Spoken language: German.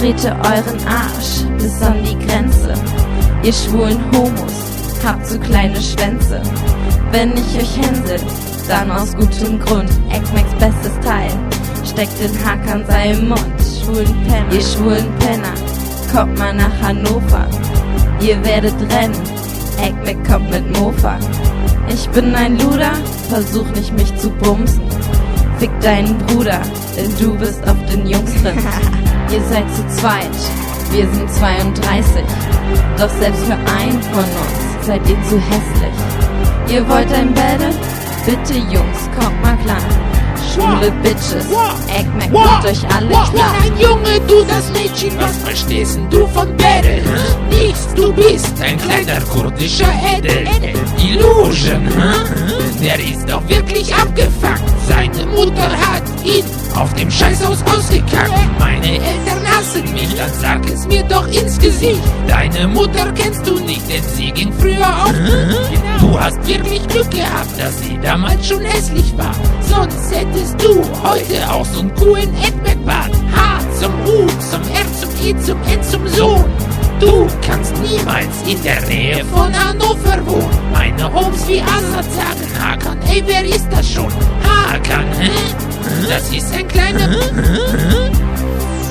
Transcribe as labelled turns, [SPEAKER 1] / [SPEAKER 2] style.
[SPEAKER 1] trete euren Arsch bis an die Grenze. Ihr schwulen Homos, habt so kleine Schwänze. Wenn ich euch hänsel, dann aus gutem Grund. Eckmacks bestes Teil steckt den Hack an seinem Mund. Schwulen Penner, ihr schwulen Penner, kommt mal nach Hannover. Ihr werdet rennen, Eckmack kommt mit Mofa. Ich bin ein Luder, versuch nicht mich zu bumsen. Fick deinen Bruder, denn du bist auf den Jungs drin. Ihr seid zu zweit, wir sind 32. Doch selbst für einen von uns seid ihr zu hässlich. Ihr wollt ein Battle? Bitte Jungs, kommt mal klar. Schwule Bitches, Eckmack macht euch alle klar.
[SPEAKER 2] Ich bin ein Junge, du das Mädchen, was verstehst denn du von Battle? Nichts, du bist ein kleiner kurdischer Edel. Illusion, der ist doch wirklich abgefuckt. Seine Mutter hat ihn auf dem Scheißhaus ausgekackt. Meine Eltern hassen mich, dann sag es mir doch ins Gesicht. Deine Mutter kennst du nicht, denn sie ging früher auf. Du hast wirklich Glück gehabt, dass sie damals schon hässlich war. Sonst hättest du heute auch so'n coolen Eckmack-Bart. H zum U, zum R, zum E, zum N, zum Sohn. Du kannst niemals in der Nähe von Hannover wohnen. Meine Homes wie Assad sagen Hakan, ey, wer ist das schon? Hakan, hä? Das ist ein kleiner...